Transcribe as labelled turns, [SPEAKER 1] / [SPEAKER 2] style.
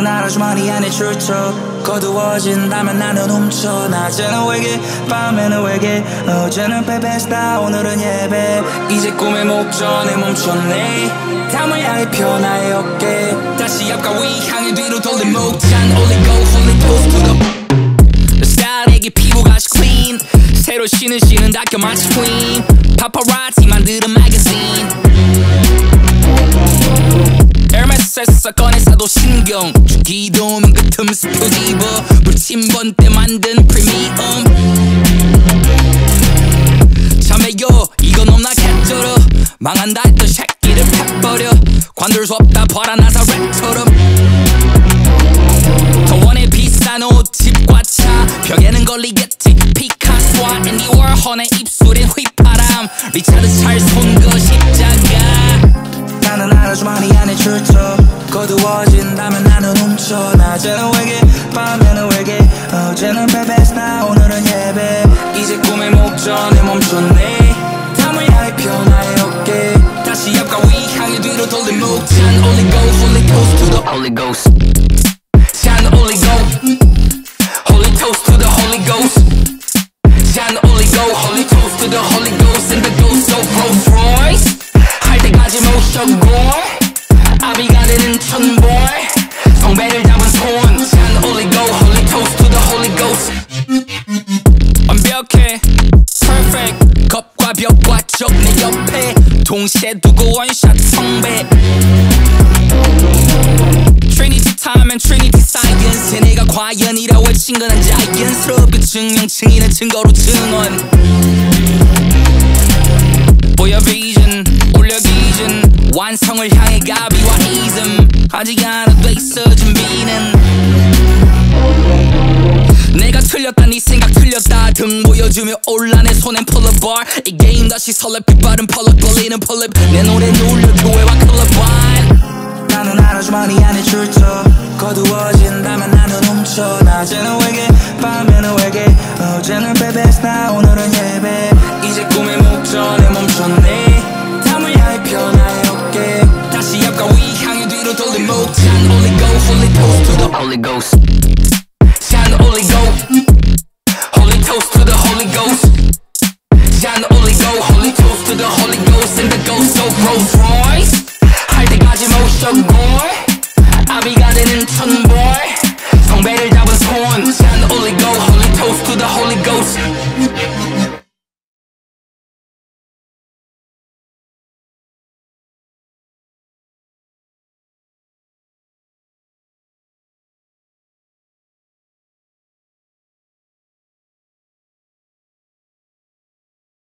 [SPEAKER 1] 알아 주머니 안에 출처 거두어진다면 나는 훔쳐 낮에는 외계 밤에는 외계 어제는 베베스다 오늘은 예배 이제 꿈의 목전에 멈췄네 담을 향해 펴 나의 어깨 다시 앞과 위 향해 뒤로 돌린 목잔 Only go holy toast to the 스타일에게 피부가 clean 새로 쉬는 닦여 마치 queen paparazzi 만드는 magazine 에르메스에서 꺼내 사도 신경 주기도 오면 그 틈새 표집어 물침번 때 만든 프리미엄 참해요 이건 없나 개쩔어 망한다 했던 새끼를 팩버려 관둘 수 없다 봐라 나사렛처럼 더 원해 비싼 옷 집과 차 벽에는 걸리겠지 피카소와 앤디 워홀의 입술엔 휘파람 리차드 찰스 손거 십자가 나는 알아 주머니 안에 출처 거두어진다면 나는 훔쳐 낮에는 외계 밤에는 외계 어제는 베베스나 오늘은 예배 이제 꿈의 목전에 멈췄네 담을 향해 펴 나의 어깨 다시 앞과 위 향해 뒤로 돌린 목잔 Only go holy toast to the Holy Ghost 잔 only go holy toast to the Holy Ghost 잔 only go holy toast to the Holy Ghost and the ghost of Rolls Royce 할 때까지 모셔고 아비가 되는 천벌 성배를 잡은 손 잔 only go holy toast to the Holy Ghost 완벽해 perfect 겁과 벽과 적 내 옆에 동시에 두고 원샷 성배 Trinity time and Trinity science 내가 과연이라고 외친 건 자연스럽게 증명증이는 증거로 증언 보여 vision 올려 기준 완성을 향해 가비와 이즘 아직 안 돼 있어 준비는 내가 틀렸다 네 생각 틀렸다 등 보여주며 올라 내 손엔 pull-up bar 이 게임 다시 설렙 빛바른 펄럭 걸리는 펄립 내 노래 눌려 교회와 클럽 와인 나는 알아 주머니 안에 출처 거두어진다면 나는 훔쳐 낮에는 외계 밤에는 외계 어제는 베베스나 오늘은 예배 이제 꿈의 목전에 멈췄네 담을 향해 펴 나의 어깨 다시 앞과 위 향해 뒤로 돌린 목잔 Only go holy toast to the Holy Ghost 잔 only go holy toast to the Holy Ghost 잔 only go holy toast to the Holy Ghost and the ghost of Rolls Royce 할 때까지 모셔고 아비가 되는 천벌 성배를 잡은 손 잔 only go holy toast to the Holy Ghost